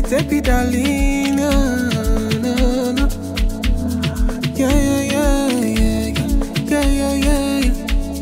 Baby darling, no, no, no. Yeah, yeah, yeah, yeah, yeah, yeah, yeah.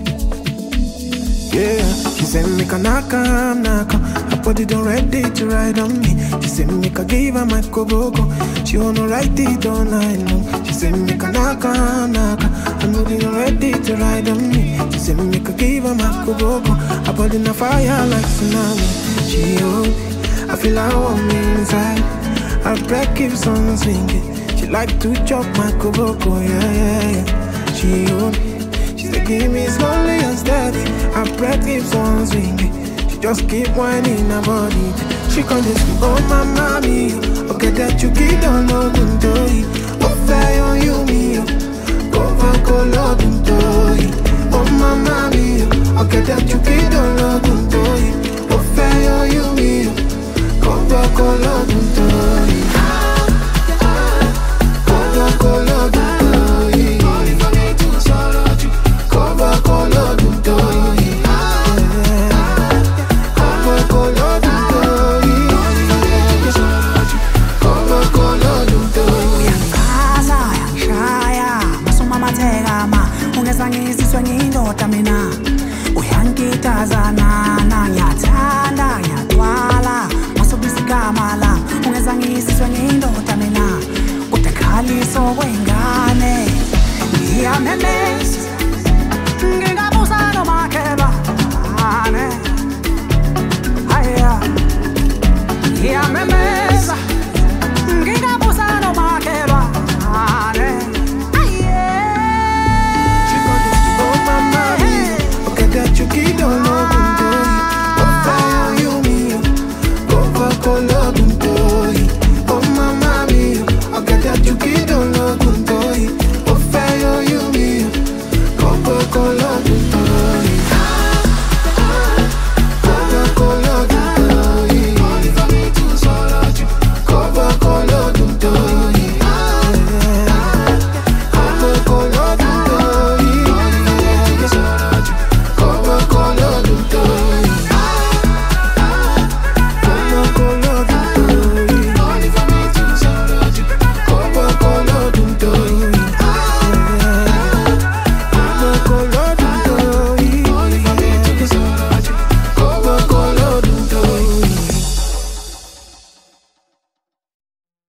Yeah, she said make a knock. Her body don't ready to ride on me. She said make a give her my koboko. She wanna ride it all night long. She said make a knock. Her body don't ready to ride on me. She said make a give her my koboko. Her body na fire like tsunami. She hold me, I feel like I'm inside. Her breath keeps on swinging. She like to chop my koboko, yeah, yeah, yeah. She hold me. She said give me slowly and steady. Her breath keeps on swinging. She just keep whining her body. She can't just oh my mommy. Okay that you keep on loving toy. Oh fire on you me. Go for loving toy. Oh my mommy. Okay that you keep on loving toy. Oh fire on you me. Go for loving toy. Go for loving toy. Yeah,